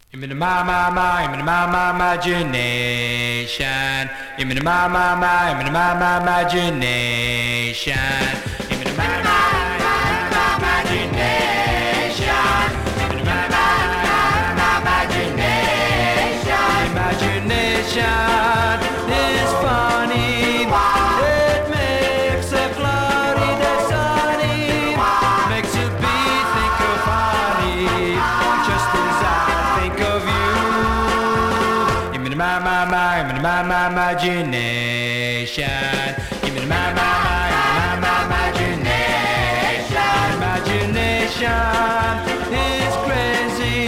Give me the give me the imagination. Give me the give me the imagination. Give me the imagination. Give me the imagination. Imagination is funny. It makes a cloudy day sunny. Makes a bee think of honey. Just as I think of you. Give me the give me the imagination. Give me the imagination. Imagination.